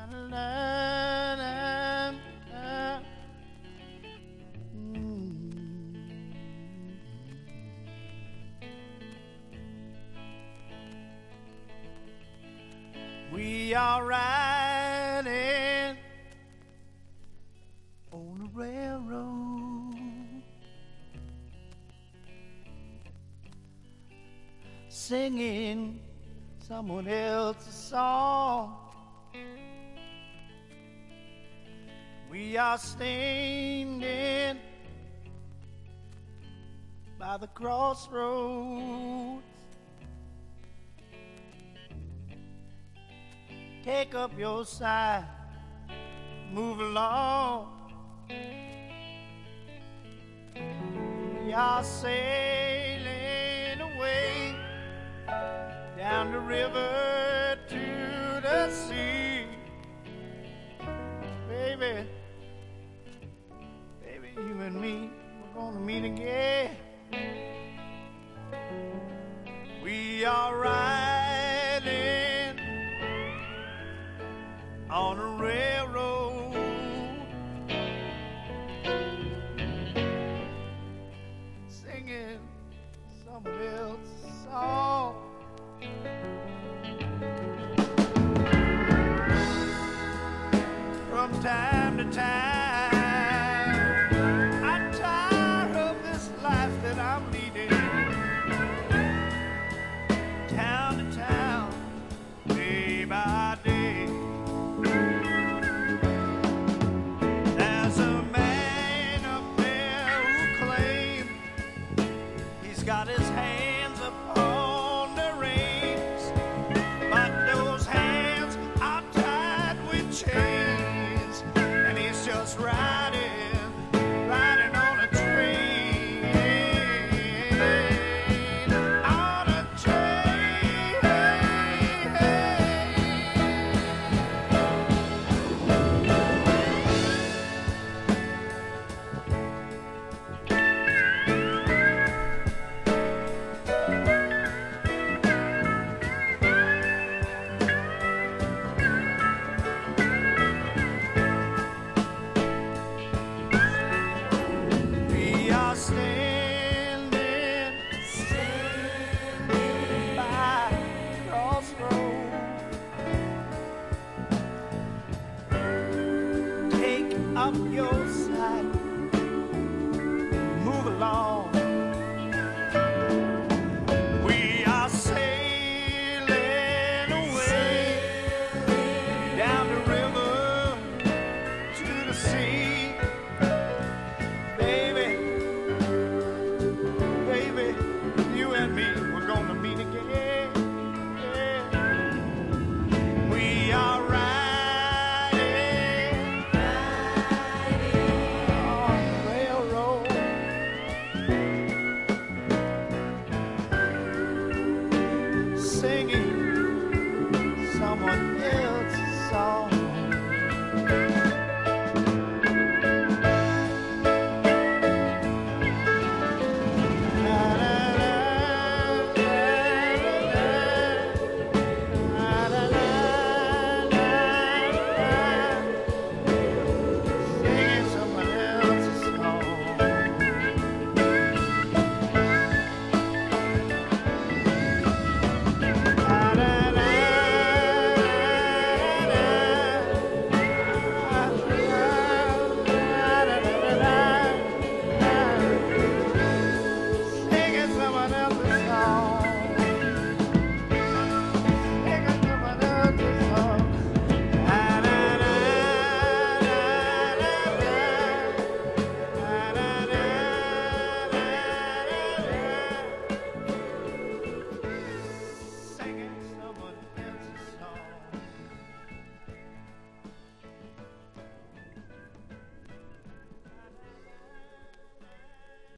We are riding on a railroad, singing someone else's song. We are standing by the crossroads. Take up your side, move along. We are sailing away down the river to the sea. Baby, baby, you and me, we're gonna meet again. We are riding on a railroad, singing someone else's song. From time to time, I'm tired of this life that I'm leading. Town to town, day by day. There's a man up there who claims he's got his hands upon the reins, but those hands are tied with chains, and he's just riding on a train, on a train. We are standing by the crossroad. Take up your side, move along.